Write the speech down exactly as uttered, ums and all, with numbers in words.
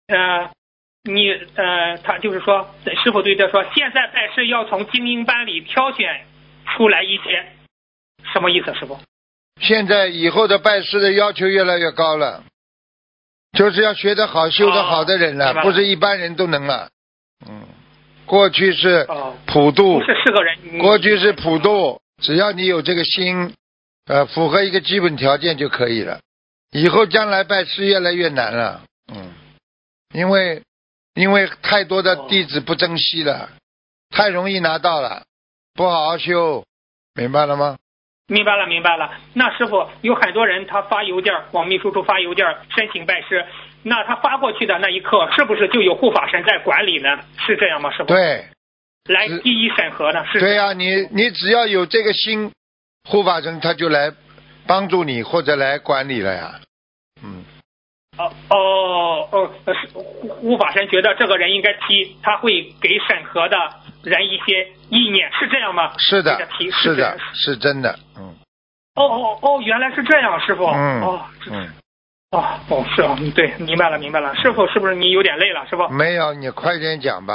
呃，你呃，他就是说，师傅对他说，现在拜师要从精英班里挑选出来一些，什么意思，师傅？ 现在以后的拜师的要求越来越高了，就是要学得好、修得好的人了， 哦、 不是一般人都能了。嗯，过去是普度， 哦、不是是个人， 过去是普度，只要你有这个心，呃，符合一个基本条件就可以了。以后将来拜师越来越难了，嗯，因为因为太多的弟子不珍惜了，太容易拿到了，不好好修，明白了吗？ 明白了，明白了。那师傅，有很多人他发邮件往秘书处发邮件申请拜师，那他发过去的那一刻，是不是就有护法神在管理呢？是这样吗，师傅？ 对， 来第一审核呢？是。 对呀、啊，你你只要有这个心，护法神他就来帮助你或者来管理了呀。嗯。 哦哦哦，护法神觉得这个人应该提，他会给审核的人一些意念，是这样吗？ 是的， 是, 是的，是真的，嗯。 哦哦哦，原来是这样，师傅。 嗯。 哦， 嗯。 哦哦，是哦，对，明白了，明白了。师傅，是不是你有点累了，师傅？ 没有，你快点讲吧。